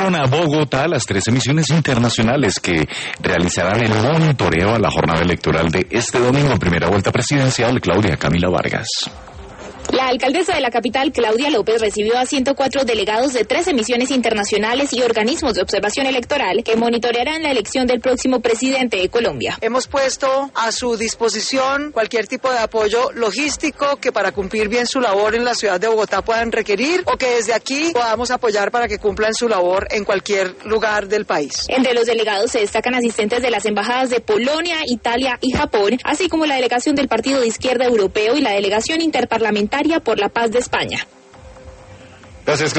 Llegaron a Bogotá las 13 misiones internacionales que realizarán el monitoreo a la jornada electoral de este domingo en primera vuelta presidencial. Claudia Camila Vargas. La alcaldesa de la capital, Claudia López, recibió a 104 delegados de 13 misiones internacionales y organismos de observación electoral que monitorearán la elección del próximo presidente de Colombia. Hemos puesto a su disposición cualquier tipo de apoyo logístico que para cumplir bien su labor en la ciudad de Bogotá puedan requerir o que desde aquí podamos apoyar para que cumplan su labor en cualquier lugar del país. Entre los delegados se destacan asistentes de las embajadas de Polonia, Italia y Japón, así como la delegación del Partido de Izquierda Europeo y la delegación interparlamentaria por la paz de España. Gracias.